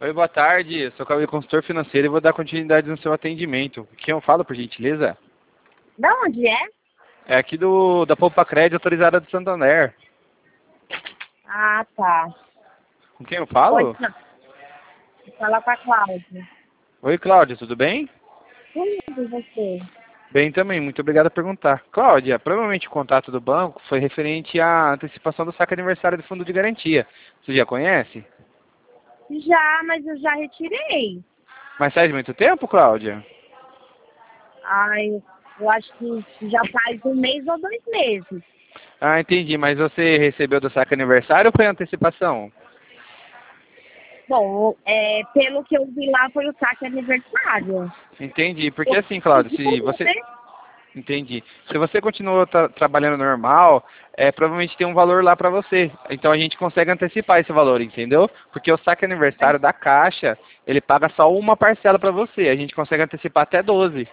Oi, boa tarde. Eu sou Cláudio, consultor financeiro e vou dar continuidade no seu atendimento. Quem eu falo, por gentileza? Da onde é? É aqui da Poupa Crédito autorizada do Santander. Ah, tá. Com quem eu Oi, falo? fala com a Cláudia. Oi, Cláudia, tudo bem? Tudo e você? Bem também, muito obrigado por perguntar. Cláudia, provavelmente o contato do banco foi referente à antecipação do saque aniversário do fundo de garantia. Você já conhece? Já, mas eu já retirei. Mas faz muito tempo, Cláudia? Ai, eu acho que já faz 1 mês ou 2 meses. Ah, entendi. Mas você recebeu do saque aniversário ou foi antecipação? Bom, pelo que eu vi lá foi o saque aniversário. Entendi. Porque assim, Cláudia, se você... Né? Entendi. Se você continua trabalhando normal, provavelmente tem um valor lá para você. Então a gente consegue antecipar esse valor, entendeu? Porque o saque aniversário da Caixa, ele paga só uma parcela para você. A gente consegue antecipar até 12.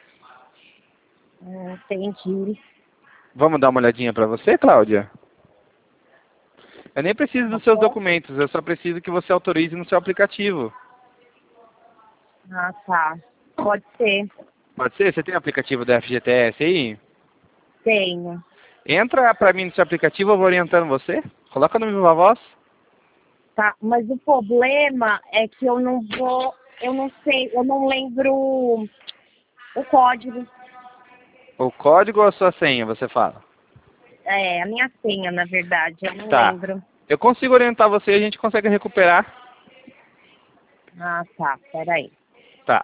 Entendi. Vamos dar uma olhadinha para você, Cláudia? Eu nem preciso Tá dos seus bom? documentos, eu só preciso que você autorize no seu aplicativo. Ah, tá. Pode ser. Pode ser? Você tem o aplicativo da FGTS aí? Tenho. Entra para mim no seu aplicativo, eu vou orientando você. Coloca no Viva Voz. Tá, mas o problema é que eu não sei, eu não lembro o código. O código ou a sua senha, você fala? A minha senha, na verdade, eu não Tá. lembro. Eu consigo orientar você e a gente consegue recuperar. Ah, tá, peraí. Tá.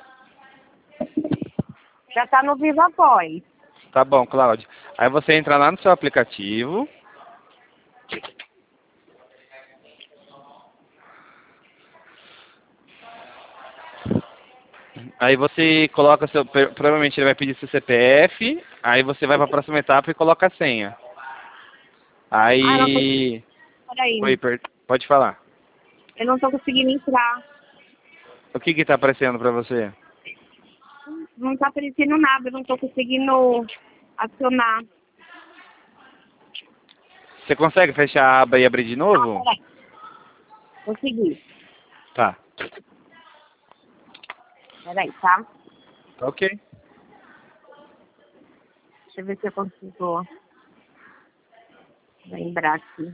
Já tá no Viva Voz. Tá bom, Cláudio. Aí você entra lá no seu aplicativo. Aí você coloca seu... Provavelmente ele vai pedir seu CPF. Aí você vai para a próxima etapa e coloca a senha. Ah, não tô, Aí... Oi, peraí. pode falar. Eu não tô conseguindo entrar. O que que tá aparecendo para você? Não tá aparecendo nada, eu não tô conseguindo acionar. Você consegue fechar a aba e abrir de Ah, novo? peraí. Consegui. Tá. Peraí, tá? Tá ok. Deixa eu ver se eu consigo lembrar aqui.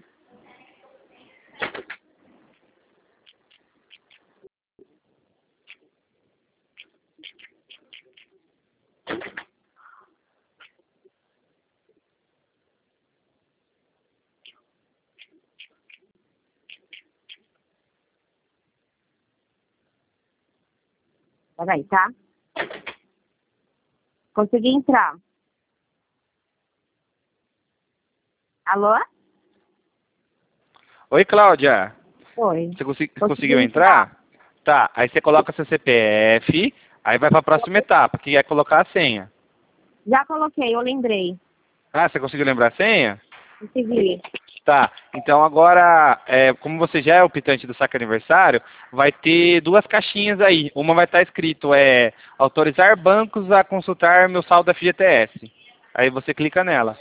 Peraí, tá? Consegui entrar. Alô? Oi, Cláudia. Oi. Você Consegui conseguiu entrar. entrar? Tá. Aí você coloca seu CPF. Aí vai para a próxima etapa, que é colocar a senha. Já coloquei, eu lembrei. Ah, você conseguiu lembrar a senha? Consegui. Tá. Então agora, como você já é o optante do saque aniversário, vai ter duas caixinhas aí. Uma vai estar escrito autorizar bancos a consultar meu saldo FGTS. Aí você clica nela.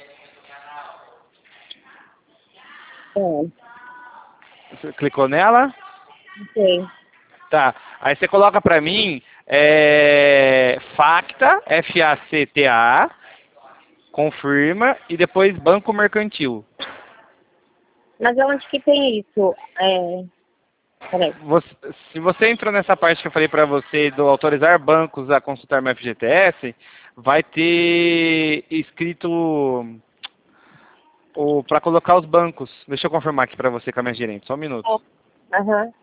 Você clicou nela? Ok. Tá. Aí você coloca pra mim FACTA, FACTA, confirma e depois Banco Mercantil. Mas onde que tem isso? Peraí. Se você entrou nessa parte que eu falei para você do autorizar bancos a consultar meu FGTS, vai ter escrito para colocar os bancos. Deixa eu confirmar aqui para você com a minha gerente, só um minuto. Aham.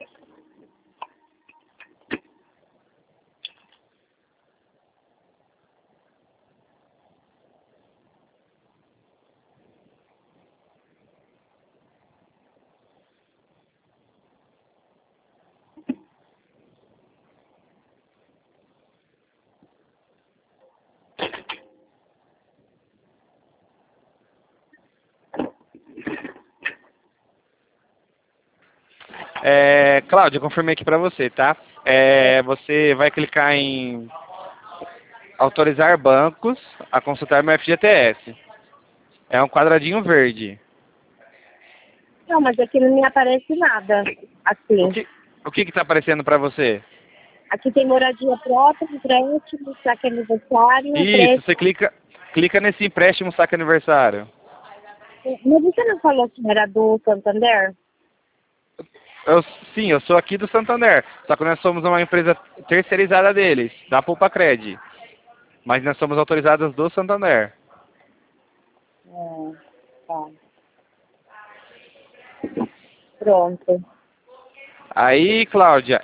Cláudia, eu confirmei aqui para você, tá? Você vai clicar em autorizar bancos a consultar meu FGTS. É um quadradinho verde. Não, mas aqui não me aparece nada. O Assim. que, O que está aparecendo para você? Aqui tem moradia própria, empréstimo, saque aniversário, Isso, você empréstimo. clica nesse empréstimo saque aniversário. Mas você não falou que era do Santander? Eu, sim, eu sou aqui do Santander, só que nós somos uma empresa terceirizada deles, da Poupa-Cred. Mas nós somos autorizados do Santander. Tá. Pronto. Aí, Cláudia,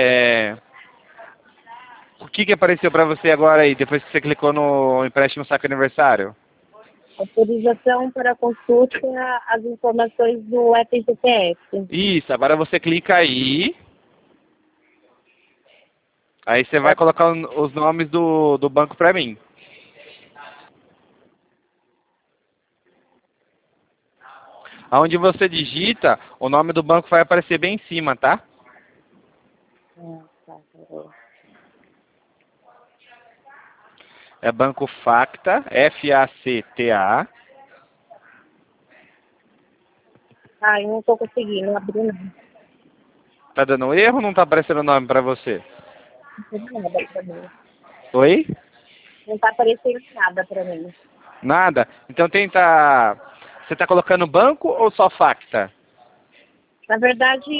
o que apareceu para você agora aí, depois que você clicou no empréstimo saque aniversário? Autorização para consulta as informações do FGTS. Isso, agora você clica aí você vai colocar os nomes do banco para mim. Aonde você digita, o nome do banco vai aparecer bem em cima, tá? Tá, peraí. É Banco Facta, F-A-C-T-A. Eu não estou conseguindo abrir não. Tá dando erro ou não tá aparecendo o nome para você? Não tem nada para mim. Oi? Não está aparecendo nada para mim. Nada? Então tenta... Você tá colocando banco ou só Facta? Na verdade,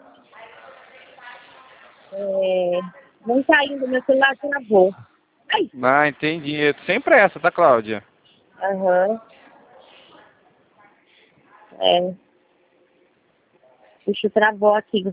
não está indo, meu celular travou. Ai! Ah, entendi. Sem pressa, tá, Cláudia? Aham. É. Puxa, travou aqui.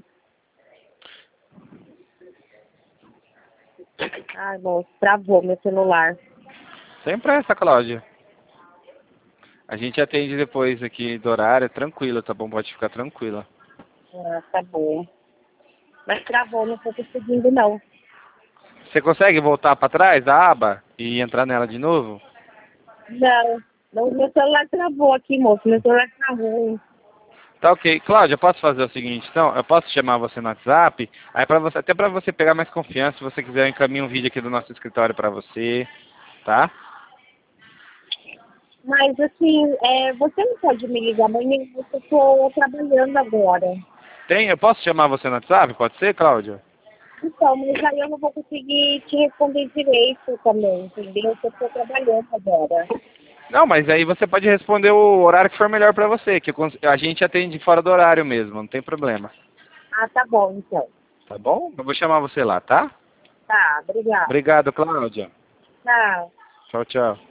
Ai, moço, travou meu celular. Sem pressa, Cláudia. A gente atende depois aqui do horário, tranquilo, tá bom? Pode ficar tranquila. Tá bom. Mas travou, não estou conseguindo não. Você consegue voltar para trás da aba e entrar nela de novo? Não, meu celular travou aqui, moço. Meu celular tá ruim. Tá ok. Cláudia, eu posso fazer o seguinte, então? Eu posso chamar você no WhatsApp, aí para você, até para você pegar mais confiança, se você quiser, eu encaminho um vídeo aqui do nosso escritório para você, tá? Mas assim, você não pode me ligar amanhã, eu estou trabalhando agora. Eu posso chamar você no WhatsApp? Pode ser, Cláudia? Então, mas aí eu não vou conseguir te responder direito também, entendeu? Porque eu estou trabalhando agora. Não, mas aí você pode responder o horário que for melhor para você, que a gente atende fora do horário mesmo, não tem problema. Tá bom, então. Tá bom? Eu vou chamar você lá, tá? Tá, obrigada. Obrigado, Cláudia. Tchau. Tchau, tchau.